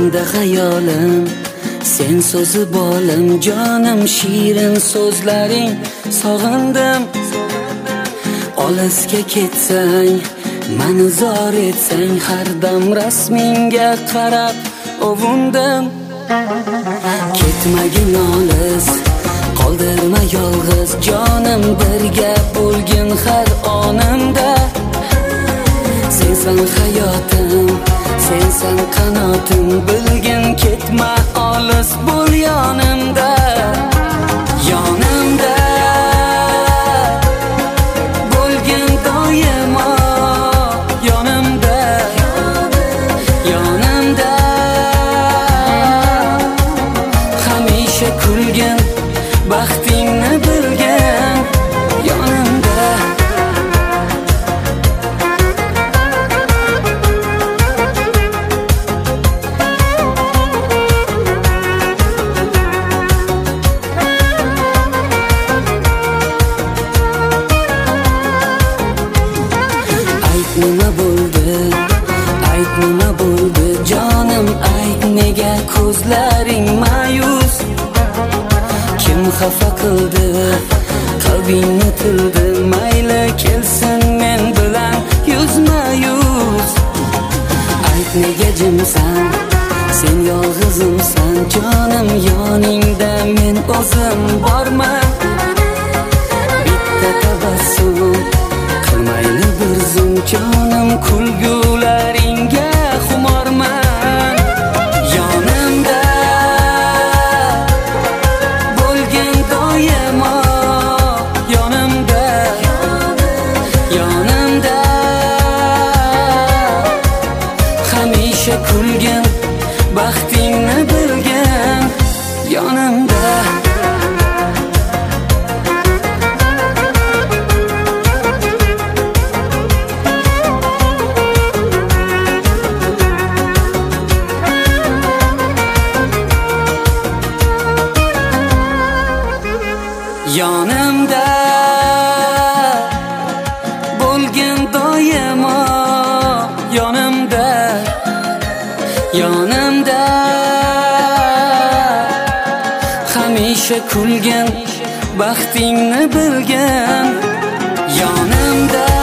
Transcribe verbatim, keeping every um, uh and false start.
Ko'nglimda xayolim sen so'zib olim, jonim shirin so'zlaring sog'indim. Olisga ketsang, mani zor etsang, har dam rasmingga qarab ovundim. Ketmagin olis, qoldirma yolg'iz, jonim birga bo'lgin har onimda. Sensan hayotim, sensan qanotim, bilgin ketma olis, bo'l yonimda. Yonimda bo'lgin doimo, yonimda, yonimda hamisha kulgin, baxtingni bilgin, yonimda. Nima bo'ldi, ayt nima bo'ldi, jonim ayt, nega ko'zlaring ma'yus? Kim xafa qildi, qalbingni tildi, mayli kelsin men bilan yuzma yuz. Ayt nega jimsan, sen yolg'izimsan, jonim yoningda men o'zim borman. Bitta tabassum qilmayli bir zum, jonim kulgularingga xumorman. Yonimda bo'lgin doimo, yonimda, yonimda hamisha kulgin, baxtingni bilgin, yonimda. Yonimda bo'lgin doimo, yonimda, yonimda hamisha kulgin, baxtingni bilgin, yonimda.